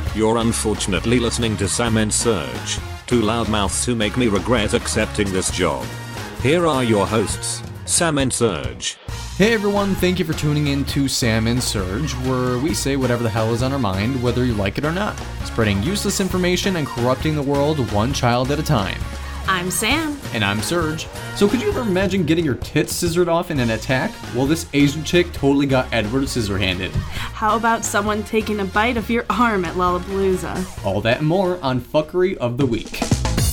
You're unfortunately listening to Sam and Serge, two loudmouths who make me regret accepting this job. Here are your hosts, Sam and Serge. Hey everyone, thank you for tuning in to Sam and Serge, where we say whatever the hell is on our mind, whether you like it or not, spreading useless information and corrupting the world one child at a time. I'm Sam. And I'm Serge. So could you ever imagine getting your tits scissored off in an attack? Well, this Asian chick totally got Edward scissor-handed. How about someone taking a bite of your arm at Lollapalooza? All that and more on Fuckery of the Week.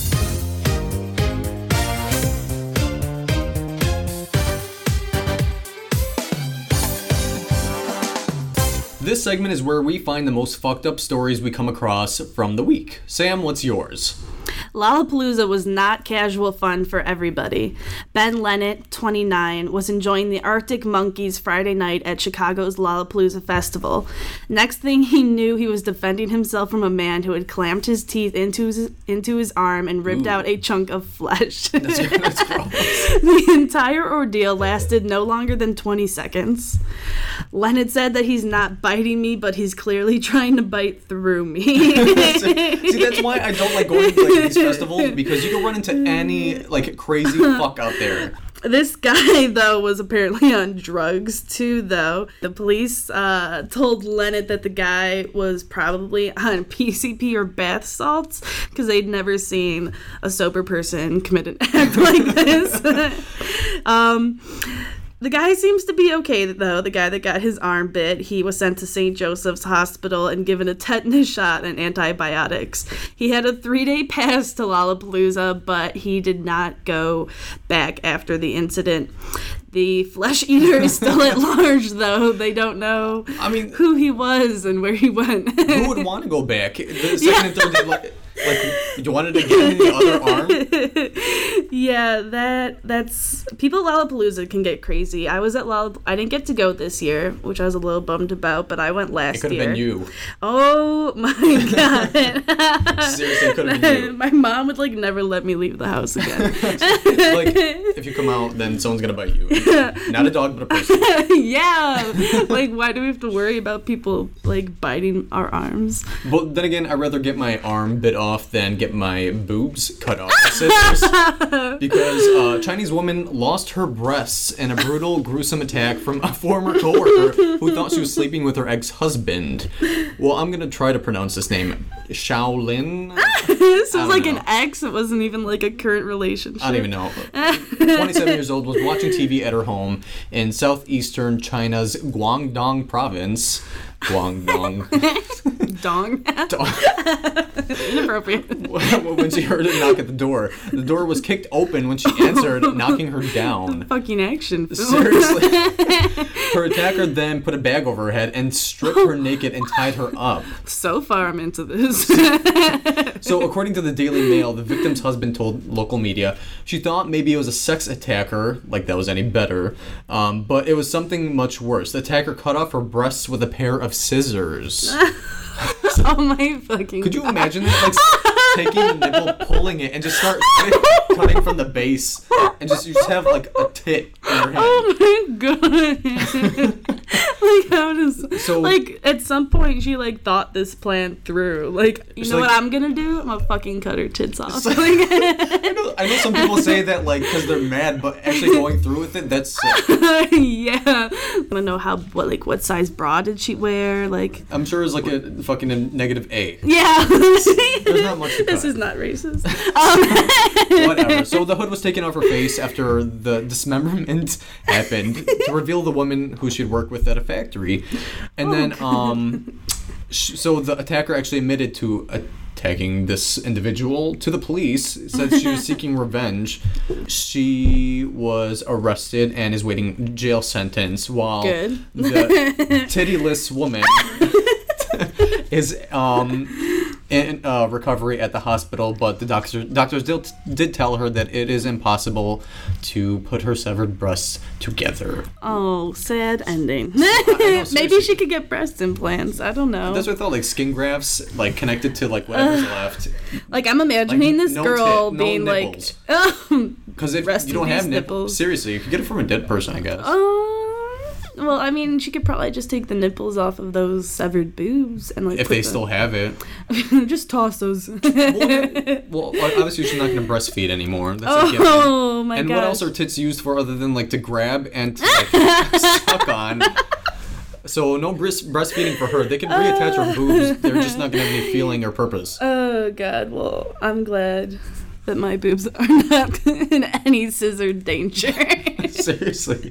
This segment is where we find the most fucked up stories we come across from the week. Sam, what's yours? Lollapalooza was not casual fun for everybody. Ben Lennett, 29, was enjoying the Arctic Monkeys Friday night at Chicago's Lollapalooza Festival. Next thing he knew, he was defending himself from a man who had clamped his teeth into his arm and ripped out a chunk of flesh. That's gross. The entire ordeal lasted no longer than 20 seconds. Lennett said that he's not biting me, but he's clearly trying to bite through me. See, that's why I don't like going to these festivals, because you can run into any crazy fuck out there. This guy, though, was apparently on drugs, too, though. The police told Lennett that the guy was probably on PCP or bath salts, because they'd never seen a sober person commit an act like this. The guy seems to be okay, though. The guy that got his arm bit, he was sent to St. Joseph's Hospital and given a tetanus shot and antibiotics. He had a 3-day pass to Lollapalooza, but he did not go back after the incident. The flesh eater is still at large, though. They don't know who he was and where he went. Who would want to go back? The second and third day, you wanted to get in the other arm? Yeah, that's... People at Lollapalooza can get crazy. I was at Lollapalooza... I didn't get to go this year, which I was a little bummed about, but I went last year. It could have been you. Oh, my God. Seriously, it could have been you. My mom would, never let me leave the house again. If you come out, then someone's going to bite you. Not a dog, but a person. Yeah. Why do we have to worry about people, biting our arms? But then again, I'd rather get my arm bit off than get my boobs cut off with scissors. Because a Chinese woman lost her breasts in a brutal, gruesome attack from a former coworker who thought she was sleeping with her ex-husband. Well, I'm going to try to pronounce this name. Shaolin? This was an ex. It wasn't even a current relationship. I don't even know. 27 years old, was watching TV at her home in southeastern China's Guangdong province. Guangdong. Dong. Inappropriate. When she heard a knock at the door was kicked open when she answered, knocking her down. Fucking action film. Seriously. Her attacker then put a bag over her head and stripped her naked and tied her up. So far, I'm into this. So, according to the Daily Mail, the victim's husband told local media she thought maybe it was a sex attacker, like that was any better, but it was something much worse. The attacker cut off her breasts with a pair of scissors. Oh my fucking Could you imagine that? Taking the nipple, pulling it, and just start cutting from the base, and you just have a tit in your hand. Oh my God. How does at some point she thought this plan through. You know what I'm gonna do? I'm gonna fucking cut her tits off. I know some people say that because they're mad, but actually going through with it, that's sick. Yeah. I wanna know what size bra did she wear? I'm sure it's a fucking -A. Yeah. There's not much to cut. This is not racist. Whatever. So the hood was taken off her face after the dismemberment happened to reveal the woman who she'd worked with at a factory. And then, so the attacker actually admitted to attacking this individual to the police, said she was seeking revenge. She was arrested and is waiting jail sentence while the tittyless woman is in recovery at the hospital, but the doctors did tell her that it is impossible to put her severed breasts together. Oh, sad ending. Maybe she could get breast implants. I don't know. That's what I thought, skin grafts, connected to whatever's left. I'm imagining this girl being nipples. Because if you don't have nipples, seriously, you could get it from a dead person, I guess. Well, I mean, she could probably just take the nipples off of those severed boobs and like If they still have it. just toss those. Well, obviously she's not going to breastfeed anymore. That's a given. Oh my god! And what else are tits used for other than like to grab and to, like, suck on? So no breastfeeding for her. They can reattach her boobs. They're just not going to have any feeling or purpose. Oh god! Well, I'm glad that my boobs are not in any scissor danger. Seriously.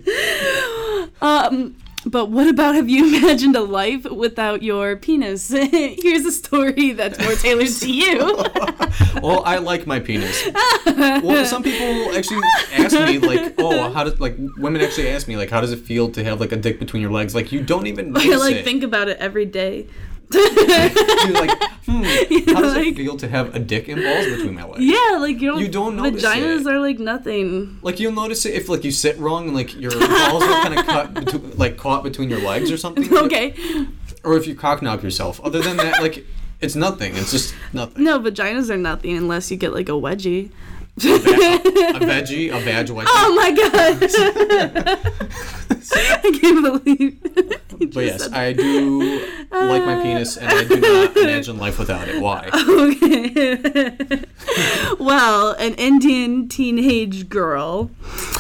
But what about, have you imagined a life without your penis? Here's a story that's more tailored to you. Well, I like my penis. Well, some people actually ask me, like, oh, how does, like, women actually ask me, like, how does it feel to have, like, a dick between your legs? Like, you don't even notice I like it. think about it every day. You're like, how does it feel to have a dick and balls between my legs? Yeah, like You don't notice vaginas it. are like nothing. Like, you'll notice it if, like, you sit wrong and, like, your balls are kind of caught between your legs or something. Okay. Or if you cock knock yourself. Other than that, like, it's nothing. It's just nothing. No, vaginas are nothing unless you get like a wedgie. A veggie, a vag wedgie. Oh my god! I can't believe. But yes, I do like my penis, and I do not imagine life without it. Why? Okay. Well, an Indian teenage girl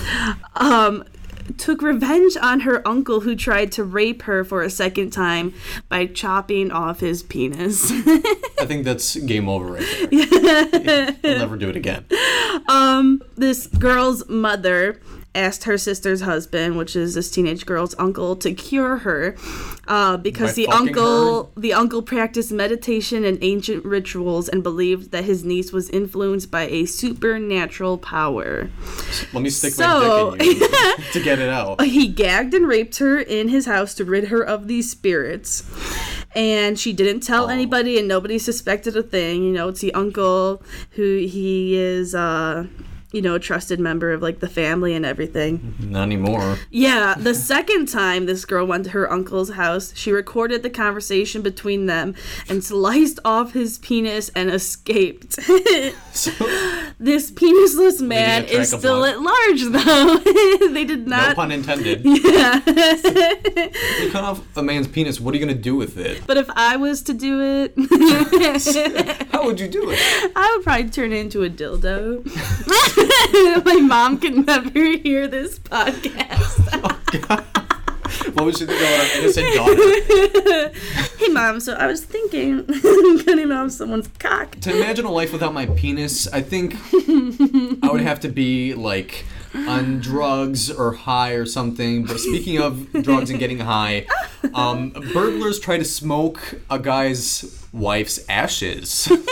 took revenge on her uncle who tried to rape her for a second time by chopping off his penis. I think that's game over right there. I'll never do it again. This girl's mother asked her sister's husband, which is this teenage girl's uncle, to cure her because By fucking the uncle practiced meditation and ancient rituals and believed that his niece was influenced by a supernatural power. Let me stick my dick in you to get it out. He gagged and raped her in his house to rid her of these spirits. And she didn't tell anybody, and nobody suspected a thing. You know, it's the uncle who he is, a trusted member of, like, the family and everything. Not anymore. Yeah, the second time this girl went to her uncle's house, she recorded the conversation between them and sliced off his penis and escaped. This penisless man is still at large, though. They did not... No pun intended. Yeah. You cut off a man's penis, what are you going to do with it? But if I was to do it... How would you do it? I would probably turn it into a dildo. My mom can never hear this podcast. Oh, God. What would you think about an innocent daughter? Hey, Mom, so I was thinking cutting off someone's cock. To imagine a life without my penis, I think I would have to be, like, on drugs or high or something. But speaking of drugs and getting high, burglars try to smoke a guy's wife's ashes.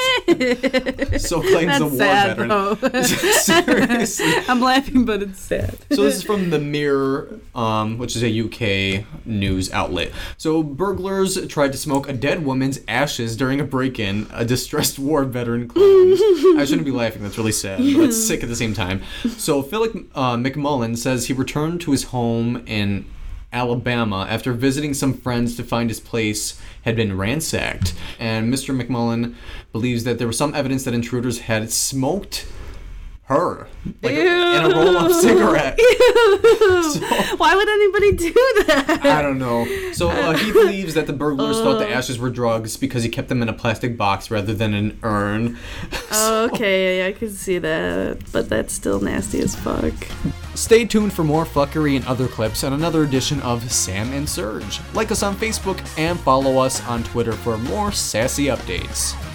So claims the war sad, veteran. though. Seriously. I'm laughing, but it's sad. So this is from The Mirror, which is a UK news outlet. So burglars tried to smoke a dead woman's ashes during a break-in, a distressed war veteran claims. I shouldn't be laughing, that's really sad, but that's sick at the same time. So Philip McMullen says he returned to his home in Alabama after visiting some friends to find his place had been ransacked. And Mr. McMullen believes that there was some evidence that intruders had smoked her, like in a roll-up cigarette. So, why would anybody do that? I don't know. So he believes that the burglars thought the ashes were drugs because he kept them in a plastic box rather than an urn. Okay, I can see that, but that's still nasty as fuck. Stay tuned for more fuckery and other clips on another edition of Sam and Serge. Like us on Facebook and follow us on Twitter for more sassy updates.